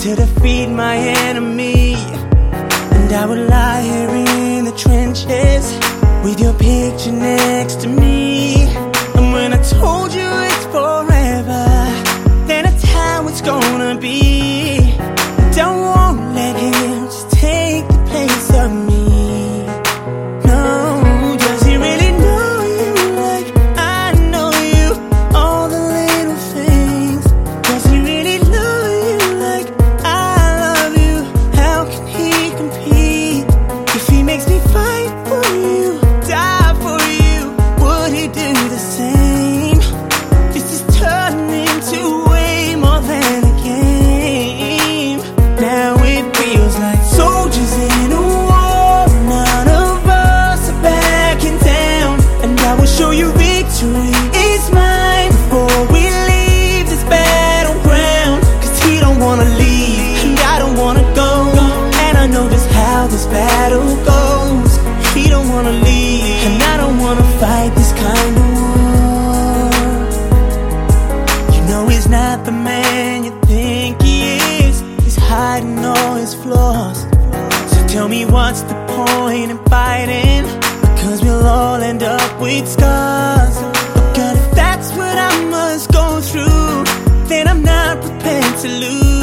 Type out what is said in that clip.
to defeat my enemy. And I would lie here in the trenches with your picture next to me. And when I told you it's forever, then it's how it's gonna be. I don't wanna let him just take the place of me. No, does he really know you like I know you? All the little things. Does he really love you like I love you? How can he compete if he makes me fight for you, die for you? Would he do the same? This is turning into way more than a game. Now it feels like soldiers in a war. None of us are backing down, and I will show you victory is mine before we leave this battleground. Cause he don't wanna leave, and I don't wanna go, and I know just how this battle goes. He don't wanna leave, and I don't wanna fight this kind of war. You know he's not the man you think he is. He's hiding all his flaws. So tell me what's the point in fighting? Because we'll all end up with scars. But God, if that's what I must go through, then I'm not prepared to lose.